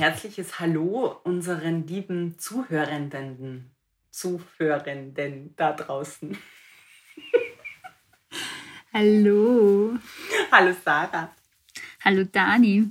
herzliches Hallo unseren lieben Zuhörenden da draußen. Hallo. Hallo Sarah. Hallo Dani.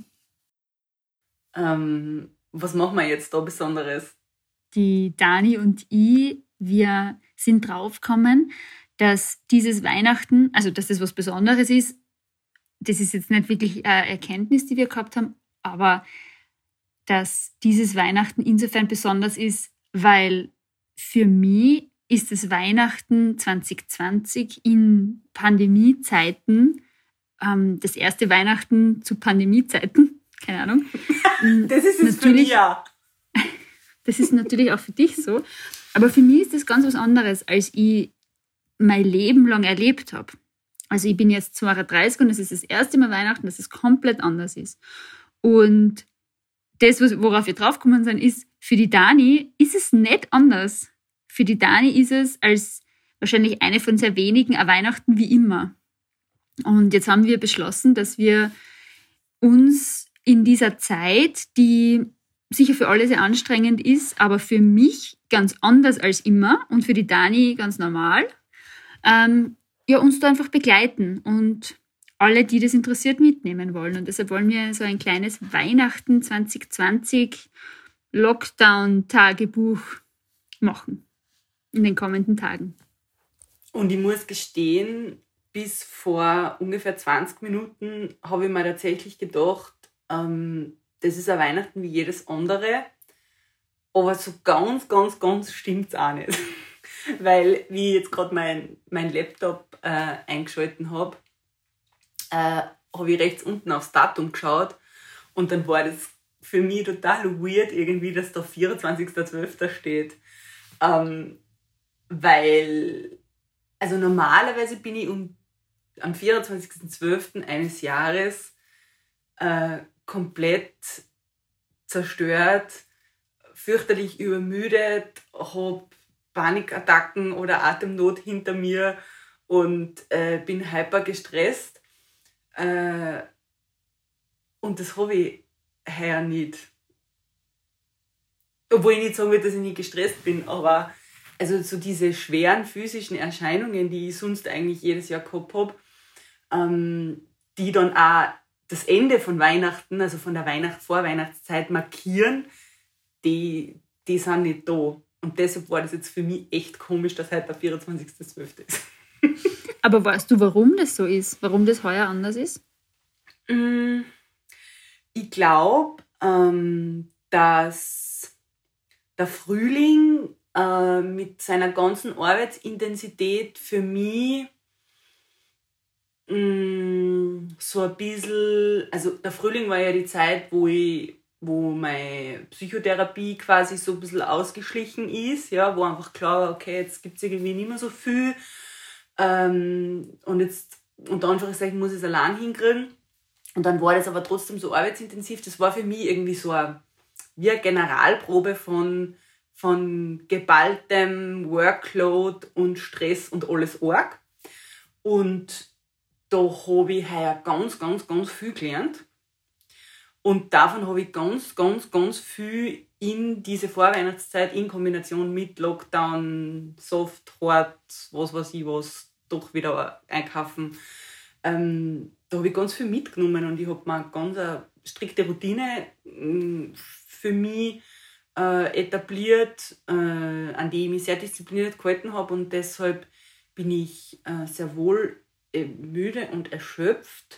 Was machen wir jetzt da Besonderes? Die Dani und ich, wir sind draufgekommen, dass dieses Weihnachten, also dass das was Besonderes ist. Das ist jetzt nicht wirklich eine Erkenntnis, die wir gehabt haben, aber dass dieses Weihnachten insofern besonders ist, weil für mich ist das Weihnachten 2020 in Pandemiezeiten das erste Weihnachten zu Pandemiezeiten. Keine Ahnung. Das ist es für mich ja. Das ist natürlich auch für dich so. Aber für mich ist das ganz was anderes, als ich mein Leben lang erlebt habe. Also ich bin jetzt 32 und es ist das erste Mal Weihnachten, dass es komplett anders ist. Und das, worauf wir draufgekommen sind, ist, für die Dani ist es nicht anders. Für die Dani ist es als wahrscheinlich eine von sehr wenigen ein Weihnachten wie immer. Und jetzt haben wir beschlossen, dass wir uns in dieser Zeit, die sicher für alle sehr anstrengend ist, aber für mich ganz anders als immer und für die Dani ganz normal, uns da einfach begleiten und alle, die das interessiert, mitnehmen wollen. Und deshalb wollen wir so ein kleines Weihnachten 2020 Lockdown-Tagebuch machen in den kommenden Tagen. Und ich muss gestehen, bis vor ungefähr 20 Minuten habe ich mir tatsächlich gedacht, das ist ein Weihnachten wie jedes andere, aber so ganz, ganz, ganz stimmt es auch nicht. Weil, wie ich jetzt gerade mein Laptop eingeschalten habe, habe ich rechts unten aufs Datum geschaut und dann war das für mich total weird irgendwie, dass da 24.12. steht. Weil, also normalerweise bin ich am 24.12. eines Jahres komplett zerstört, fürchterlich übermüdet, habe Panikattacken oder Atemnot hinter mir und bin hyper gestresst. Und das habe ich heuer nicht. Obwohl ich nicht sagen will, dass ich nicht gestresst bin, aber also so diese schweren physischen Erscheinungen, die ich sonst eigentlich jedes Jahr gehabt habe, die dann auch das Ende von Weihnachten, also von der Vorweihnachtszeit markieren, die sind nicht da. Und deshalb war das jetzt für mich echt komisch, dass heute der 24.12. ist. Aber weißt du, warum das so ist? Warum das heuer anders ist? Ich glaube, dass der Frühling mit seiner ganzen Arbeitsintensität für mich so ein bisschen, also der Frühling war ja die Zeit, wo meine Psychotherapie quasi so ein bisschen ausgeschlichen ist, ja, wo einfach klar war, okay, jetzt gibt es irgendwie nicht mehr so viel und jetzt unter Anführungszeichen muss ich es allein hinkriegen. Und dann war das aber trotzdem so arbeitsintensiv, das war für mich irgendwie so wie eine Generalprobe von geballtem Workload und Stress und alles arg. Und da habe ich heuer ganz, ganz, ganz viel gelernt. Und davon habe ich ganz, ganz, ganz viel in diese Vorweihnachtszeit in Kombination mit Lockdown, Soft, Hard, was weiß ich was, doch wieder einkaufen. Da habe ich ganz viel mitgenommen und ich habe mir ganz eine strikte Routine für mich etabliert, an die ich mich sehr diszipliniert gehalten habe und deshalb bin ich sehr wohl müde und erschöpft.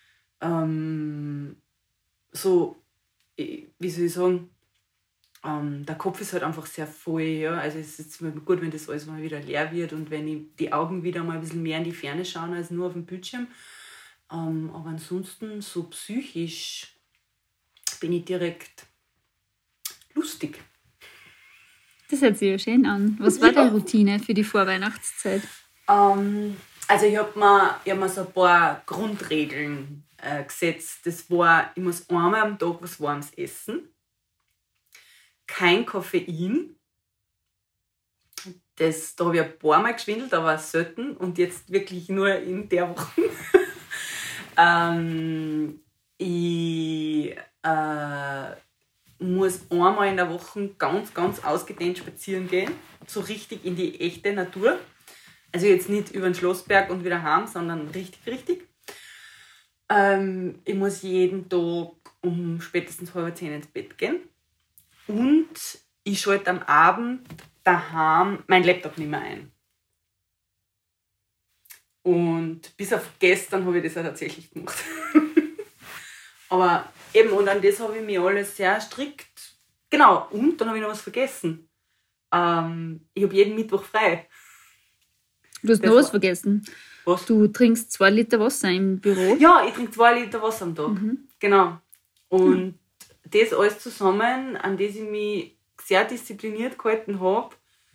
So, wie soll ich sagen, der Kopf ist halt einfach sehr voll. Ja? Also es ist jetzt gut, wenn das alles mal wieder leer wird und wenn ich die Augen wieder mal ein bisschen mehr in die Ferne schauen als nur auf dem Bildschirm. Aber ansonsten so psychisch bin ich direkt lustig. Das hört sich ja schön an. Was war deine Routine für die Vorweihnachtszeit? Also ich hab mir so ein paar Grundregeln gesetzt. Das war, ich muss einmal am Tag was Warmes essen. Kein Koffein. Da habe ich ein paar Mal geschwindelt, aber selten. Und jetzt wirklich nur in der Woche. Ich muss einmal in der Woche ganz, ganz ausgedehnt spazieren gehen. So richtig in die echte Natur. Also jetzt nicht über den Schlossberg und wieder heim, sondern richtig, richtig. Ich muss jeden Tag um spätestens 9:30 ins Bett gehen. Und ich schalte am Abend daheim meinen Laptop nicht mehr ein. Und bis auf gestern habe ich das auch tatsächlich gemacht. Aber eben, und an das habe ich mich alles sehr strikt. Genau, und dann habe ich noch was vergessen. Ich habe jeden Mittwoch frei. Du hast noch was vergessen. Was? Du trinkst 2 Liter Wasser im Büro. Ja, ich trinke 2 Liter Wasser am Tag. Genau. Und das alles zusammen, an das ich mich sehr diszipliniert gehalten habe,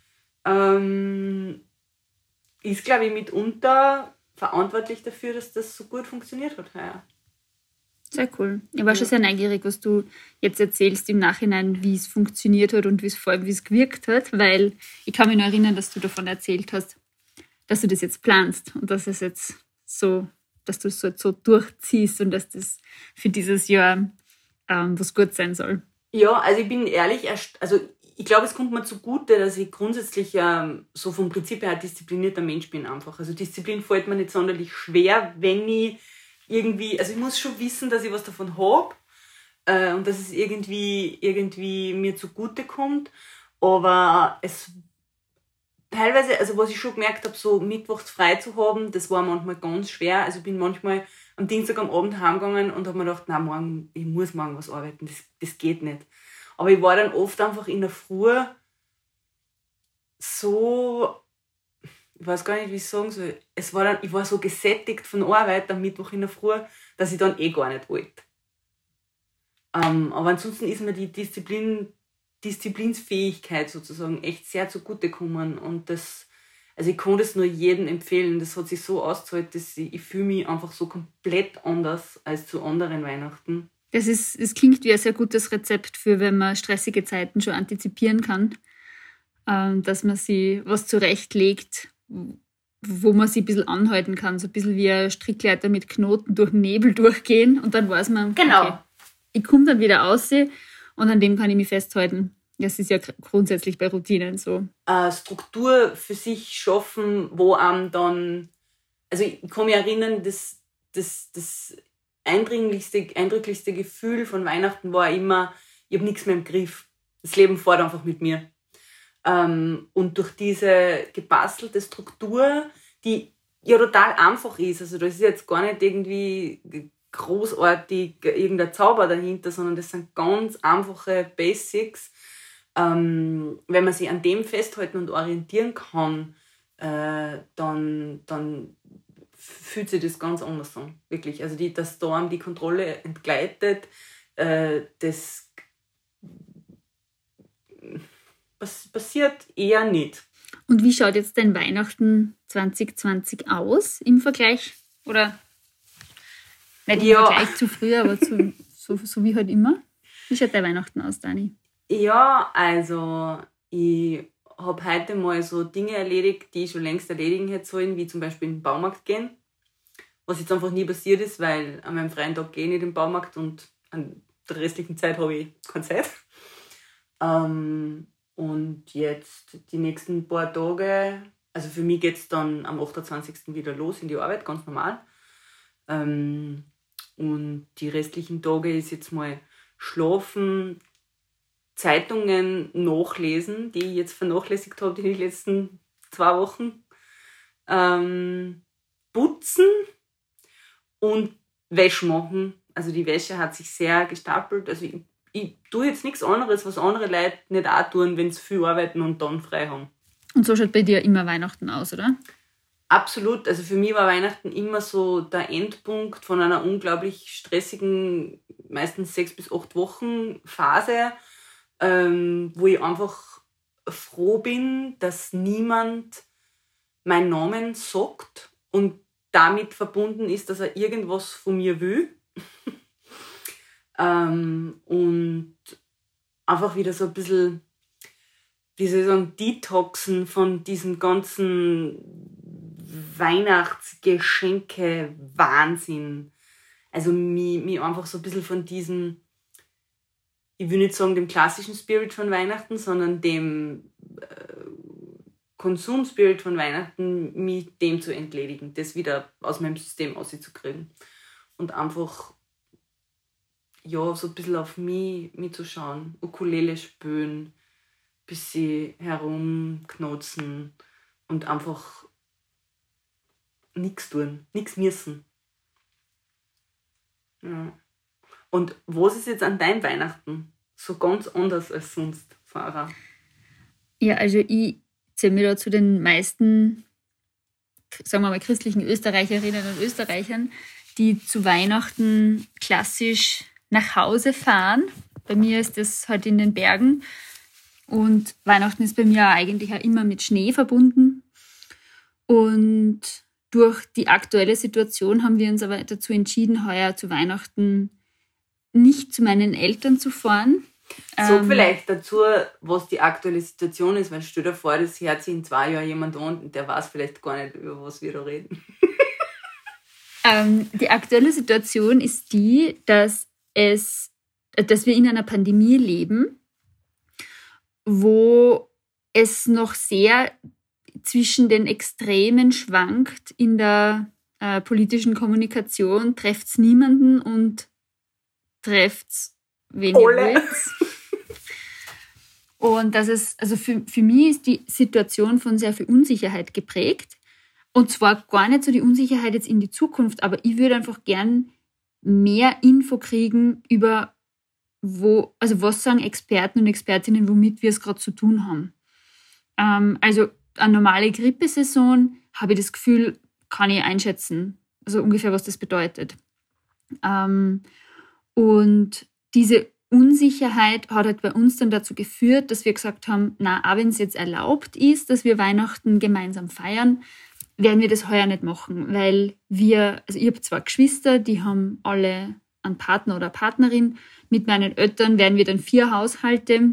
ist, glaube ich, mitunter verantwortlich dafür, dass das so gut funktioniert hat heuer. Sehr cool. Ich war schon sehr neugierig, was du jetzt erzählst im Nachhinein, wie es funktioniert hat und vor allem, wie es gewirkt hat, weil ich kann mich noch erinnern, dass du davon erzählt hast, dass du das jetzt planst und dass es jetzt so, dass du es so durchziehst und dass das für dieses Jahr was gut sein soll. Ja, also ich bin ehrlich, also ich glaube, es kommt mir zugute, dass ich grundsätzlich so vom Prinzip her ein disziplinierter Mensch bin einfach. Also Disziplin fällt mir nicht sonderlich schwer, wenn ich irgendwie, also ich muss schon wissen, dass ich was davon habe und dass es irgendwie mir zugute kommt, aber es teilweise, also was ich schon gemerkt habe, so mittwochs frei zu haben, das war manchmal ganz schwer. Also ich bin manchmal am Dienstag am Abend heimgegangen und habe mir gedacht, nein, ich muss morgen was arbeiten, das geht nicht. Aber ich war dann oft einfach in der Früh so, ich weiß gar nicht, wie ich sagen soll, ich war so gesättigt von Arbeit am Mittwoch in der Früh, dass ich dann gar nicht wollte. Aber ansonsten ist mir die Disziplinsfähigkeit sozusagen echt sehr zugute gekommen und also ich kann das nur jedem empfehlen. Das hat sich so ausgezahlt, dass ich fühle mich einfach so komplett anders als zu anderen Weihnachten. Es klingt wie ein sehr gutes Rezept für, wenn man stressige Zeiten schon antizipieren kann, dass man sich was zurechtlegt, wo man sich ein bisschen anhalten kann, so ein bisschen wie ein Strickleiter mit Knoten durch den Nebel durchgehen und dann weiß man, genau. Okay, ich komme dann wieder raus und an dem kann ich mich festhalten. Das ist ja grundsätzlich bei Routinen so. Struktur für sich schaffen, wo einem dann, also ich kann mich erinnern, das eindrücklichste Gefühl von Weihnachten war immer, ich habe nichts mehr im Griff. Das Leben fährt einfach mit mir. Und durch diese gebastelte Struktur, die ja total einfach ist, also das ist jetzt gar nicht irgendwie großartig irgendein Zauber dahinter, sondern das sind ganz einfache Basics. Wenn man sich an dem festhalten und orientieren kann, dann fühlt sich das ganz anders an. Wirklich. Also dass da einem die Kontrolle entgleitet, das passiert eher nicht. Und wie schaut jetzt dein Weihnachten 2020 aus im Vergleich? Oder nicht im Vergleich zu früher, aber so wie halt immer? Wie schaut dein Weihnachten aus, Dani? Ja, also ich habe heute mal so Dinge erledigt, die ich schon längst erledigen hätte sollen, wie zum Beispiel in den Baumarkt gehen. Was jetzt einfach nie passiert ist, weil an meinem freien Tag gehe ich nicht in den Baumarkt und an der restlichen Zeit habe ich keine Zeit. Und jetzt die nächsten paar Tage, also für mich geht es dann am 28. wieder los in die Arbeit, ganz normal. Und die restlichen Tage ist jetzt mal schlafen, Zeitungen nachlesen, die ich jetzt vernachlässigt habe in den letzten 2 Wochen, putzen und Wäsche machen. Also die Wäsche hat sich sehr gestapelt. Also ich tue jetzt nichts anderes, was andere Leute nicht auch tun, wenn sie viel arbeiten und dann frei haben. Und so schaut bei dir immer Weihnachten aus, oder? Absolut. Also für mich war Weihnachten immer so der Endpunkt von einer unglaublich stressigen, meistens 6 bis 8 Wochen Phase, wo ich einfach froh bin, dass niemand meinen Namen sagt und damit verbunden ist, dass er irgendwas von mir will. Und einfach wieder so ein bisschen, wie soll ich sagen, detoxen von diesem ganzen Weihnachtsgeschenke-Wahnsinn. Also mich einfach so ein bisschen von diesem ich will nicht sagen dem klassischen Spirit von Weihnachten, sondern dem Konsumspirit von Weihnachten, mich dem zu entledigen, das wieder aus meinem System rauszukriegen. Und einfach, ja, so ein bisschen auf mich zu schauen. Ukulele spielen, bisschen herumknotzen und einfach nichts tun, nichts müssen. Ja. Und was ist jetzt an deinem Weihnachten so ganz anders als sonst, Sarah? Ja, also ich zähle mich da zu den meisten, sagen wir mal, christlichen Österreicherinnen und Österreichern, die zu Weihnachten klassisch nach Hause fahren. Bei mir ist das halt in den Bergen. Und Weihnachten ist bei mir eigentlich auch immer mit Schnee verbunden. Und durch die aktuelle Situation haben wir uns aber dazu entschieden, heuer zu Weihnachten nicht zu meinen Eltern zu fahren. Sag vielleicht dazu, was die aktuelle Situation ist, weil stell dir vor, das hört sich in 2 Jahren jemand an und der weiß vielleicht gar nicht, über was wir da reden. Die aktuelle Situation ist die, dass wir in einer Pandemie leben, wo es noch sehr zwischen den Extremen schwankt in der politischen Kommunikation, trifft es niemanden und trifft es wen ihr wollt. Und das ist, also für mich ist die Situation von sehr viel Unsicherheit geprägt. Und zwar gar nicht so die Unsicherheit jetzt in die Zukunft, aber ich würde einfach gern mehr Info kriegen über was sagen Experten und Expertinnen, womit wir es gerade zu tun haben. Also eine normale Grippesaison, habe ich das Gefühl, kann ich einschätzen, also ungefähr, was das bedeutet. Und diese Unsicherheit hat halt bei uns dann dazu geführt, dass wir gesagt haben, na, auch wenn es jetzt erlaubt ist, dass wir Weihnachten gemeinsam feiern, werden wir das heuer nicht machen, weil ich habe 2 Geschwister, die haben alle einen Partner oder Partnerin. Mit meinen Eltern werden wir dann 4 Haushalte,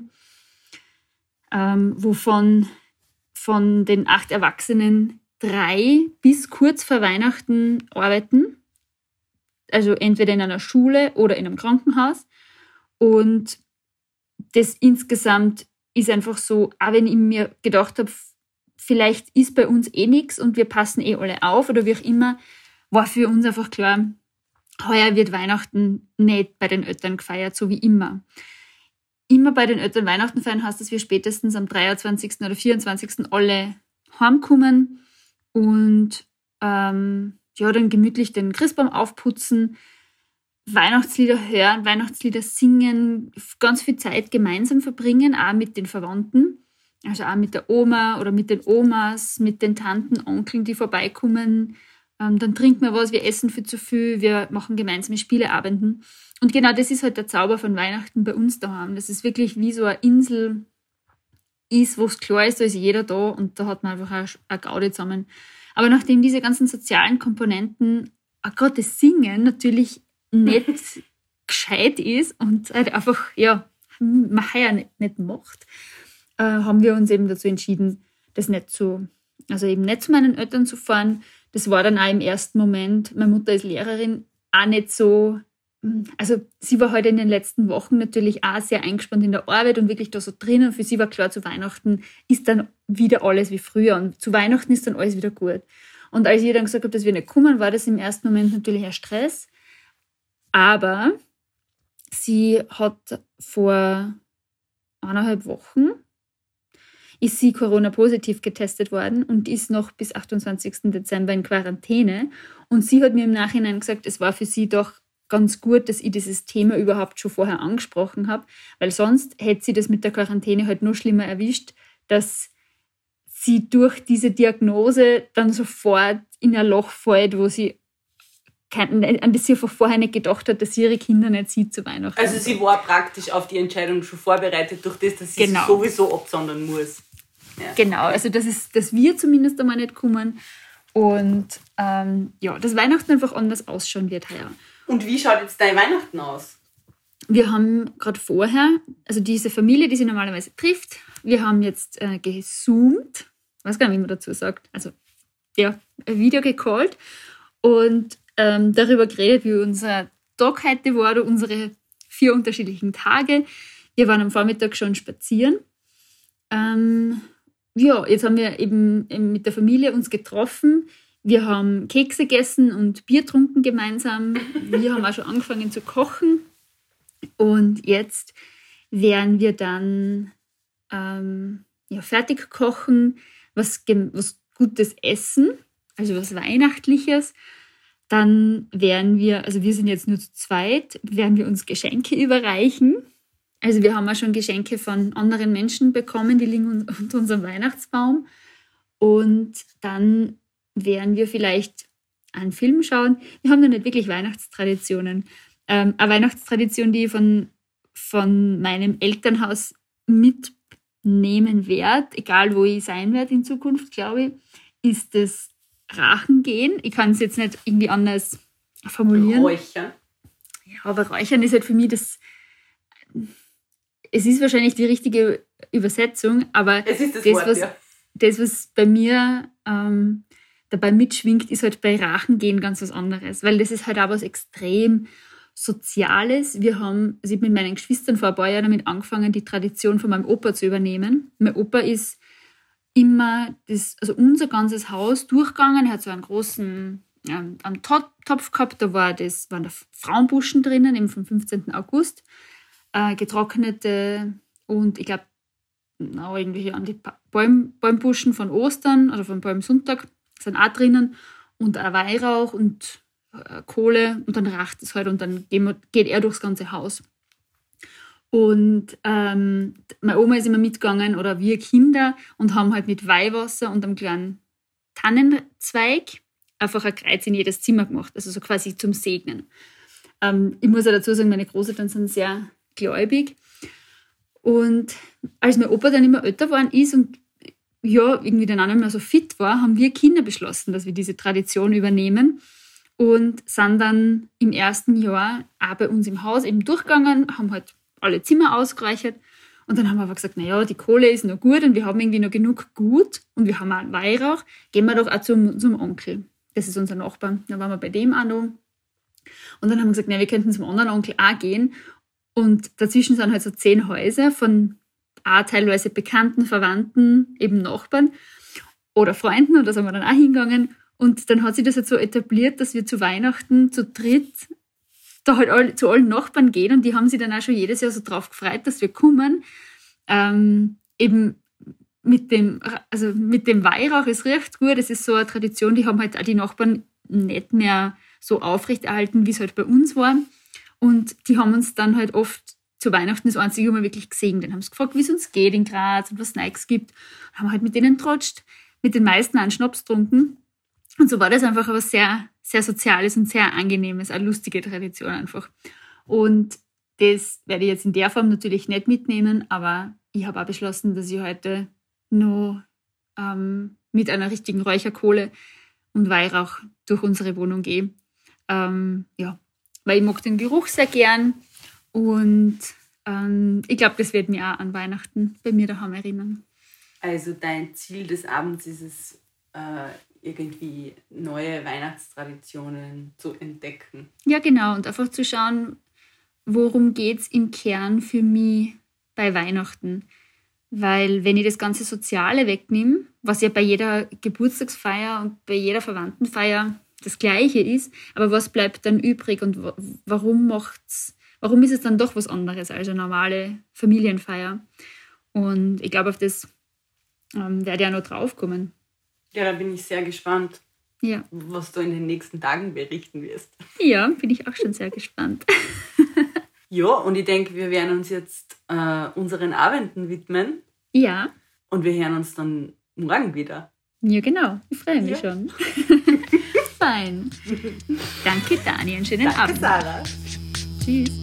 wovon von den 8 Erwachsenen 3 bis kurz vor Weihnachten arbeiten. Also entweder in einer Schule oder in einem Krankenhaus. Und das insgesamt ist einfach so, auch wenn ich mir gedacht habe, vielleicht ist bei uns eh nichts und wir passen eh alle auf oder wie auch immer, war für uns einfach klar, heuer wird Weihnachten nicht bei den Eltern gefeiert, so wie immer. Immer bei den Eltern Weihnachten feiern heißt, dass wir spätestens am 23. oder 24. alle heimkommen und dann gemütlich den Christbaum aufputzen, Weihnachtslieder hören, Weihnachtslieder singen, ganz viel Zeit gemeinsam verbringen, auch mit den Verwandten. Also auch mit der Oma oder mit den Omas, mit den Tanten, Onkeln, die vorbeikommen. Dann trinken wir was, wir essen viel zu viel, wir machen gemeinsame Spieleabenden. Und genau das ist halt der Zauber von Weihnachten bei uns daheim. Das ist wirklich wie so eine Insel ist, wo es klar ist, da ist jeder da und da hat man einfach auch eine Gaudi zusammen. Aber nachdem diese ganzen sozialen Komponenten, auch gerade das Singen, natürlich nicht gescheit ist und halt einfach, man heuer nicht macht, haben wir uns eben dazu entschieden, das nicht zu meinen Eltern zu fahren. Das war dann auch im ersten Moment, meine Mutter ist Lehrerin, auch nicht so, also sie war heute in den letzten Wochen natürlich auch sehr eingespannt in der Arbeit und wirklich da so drinnen. Für sie war klar, zu Weihnachten ist dann wieder alles wie früher und zu Weihnachten ist dann alles wieder gut. Und als ich dann gesagt habe, dass wir nicht kommen, war das im ersten Moment natürlich ein Stress. Aber sie hat vor 1,5 Wochen ist sie Corona-positiv getestet worden und ist noch bis 28. Dezember in Quarantäne. Und sie hat mir im Nachhinein gesagt, es war für sie doch ganz gut, dass ich dieses Thema überhaupt schon vorher angesprochen habe, weil sonst hätte sie das mit der Quarantäne halt noch schlimmer erwischt, dass sie durch diese Diagnose dann sofort in ein Loch fällt, wo sie an das sie vorher nicht gedacht hat, dass sie ihre Kinder nicht sieht zu Weihnachten. Also sie war praktisch auf die Entscheidung schon vorbereitet, durch das, dass sie sich sowieso absondern muss. Ja. Genau, also dass wir zumindest einmal nicht kommen und dass Weihnachten einfach anders ausschauen wird heuer. Und wie schaut jetzt dein Weihnachten aus? Wir haben gerade vorher, also diese Familie, die sich normalerweise trifft, wir haben jetzt gezoomt, ich weiß gar nicht, wie man dazu sagt, also ein Video gecallt und darüber geredet, wie unser Tag heute war, oder unsere 4 unterschiedlichen Tage. Wir waren am Vormittag schon spazieren. Jetzt haben wir eben mit der Familie uns getroffen. Wir haben Kekse gegessen und Bier getrunken gemeinsam. Wir haben auch schon angefangen zu kochen. Und jetzt werden wir dann fertig kochen, was Gutes essen, also was Weihnachtliches. Dann werden wir, also wir sind jetzt nur zu zweit, werden wir uns Geschenke überreichen. Also wir haben auch schon Geschenke von anderen Menschen bekommen, die liegen unter unserem Weihnachtsbaum. Und dann werden wir vielleicht einen Film schauen. Wir haben noch nicht wirklich Weihnachtstraditionen. Eine Weihnachtstradition, die ich von meinem Elternhaus mitnehmen werde, egal wo ich sein werde in Zukunft, glaube ich, ist das Rachengehen. Ich kann es jetzt nicht irgendwie anders formulieren. Räuchern. Ja, aber Räuchern ist halt für mich das... Es ist wahrscheinlich die richtige Übersetzung, aber es ist das Wort, das, was bei mir dabei mitschwingt, ist halt bei Rachengehen ganz was anderes, weil das ist halt auch was extrem Soziales. Ich habe mit meinen Geschwistern vor ein paar Jahren damit angefangen, die Tradition von meinem Opa zu übernehmen. Mein Opa ist immer unser ganzes Haus durchgegangen. Er hat so einen großen einen Topf gehabt, da waren da Frauenbuschen drinnen, eben vom 15. August. Getrocknete und ich glaube irgendwelche an die Bäumbuschen von Ostern oder von Palmsonntag sind auch drinnen und ein Weihrauch und Kohle und dann racht es halt und dann geht er durchs ganze Haus. Und meine Oma ist immer mitgegangen oder wir Kinder und haben halt mit Weihwasser und einem kleinen Tannenzweig einfach ein Kreuz in jedes Zimmer gemacht, also so quasi zum Segnen. Ich muss auch dazu sagen, meine Großeltern sind sehr gläubig. Und als mein Opa dann immer älter geworden ist und irgendwie dann auch nicht mehr so fit war, haben wir Kinder beschlossen, dass wir diese Tradition übernehmen und sind dann im ersten Jahr auch bei uns im Haus eben durchgegangen, haben halt alle Zimmer ausgeräuchert und dann haben wir aber gesagt, naja, die Kohle ist noch gut und wir haben irgendwie noch genug Gut und wir haben auch einen Weihrauch, gehen wir doch auch zum Onkel. Das ist unser Nachbar. Da waren wir bei dem auch noch. Und dann haben wir gesagt, wir könnten zum anderen Onkel auch gehen. Und dazwischen sind halt so 10 Häuser von auch teilweise bekannten Verwandten, eben Nachbarn oder Freunden. Und da sind wir dann auch hingegangen. Und dann hat sich das halt so etabliert, dass wir zu Weihnachten zu dritt da halt zu allen Nachbarn gehen. Und die haben sich dann auch schon jedes Jahr so drauf gefreut, dass wir kommen. Eben mit dem Weihrauch, es riecht gut. Das ist so eine Tradition, die haben halt auch die Nachbarn nicht mehr so aufrechterhalten, wie es halt bei uns war. Und die haben uns dann halt oft zu Weihnachten das einzige Mal wirklich gesegnet. Dann haben sie gefragt, wie es uns geht in Graz und was es Neues gibt. Und haben halt mit denen trotscht, mit den meisten einen Schnaps getrunken. Und so war das einfach aber sehr, sehr Soziales und sehr Angenehmes, eine lustige Tradition einfach. Und das werde ich jetzt in der Form natürlich nicht mitnehmen, aber ich habe auch beschlossen, dass ich heute noch mit einer richtigen Räucherkohle und Weihrauch durch unsere Wohnung gehe. Weil ich mag den Geruch sehr gern und ich glaube, das wird mir auch an Weihnachten bei mir daheim erinnern. Also dein Ziel des Abends ist es, irgendwie neue Weihnachtstraditionen zu entdecken. Ja, genau. Und einfach zu schauen, worum geht es im Kern für mich bei Weihnachten. Weil wenn ich das ganze Soziale wegnehme, was ja bei jeder Geburtstagsfeier und bei jeder Verwandtenfeier das Gleiche ist, aber was bleibt dann übrig und warum ist es dann doch was anderes als eine normale Familienfeier? Und ich glaube, auf das werde ich auch noch draufkommen. Ja, da bin ich sehr gespannt, ja, was du in den nächsten Tagen berichten wirst. Ja, bin ich auch schon sehr gespannt. Ja, und ich denke, wir werden uns jetzt unseren Abenden widmen. Ja. Und wir hören uns dann morgen wieder. Ja, genau. Ich freue mich schon. Fein. Danke, Dani. Einen schönen Abend. Danke, Sarah. Tschüss.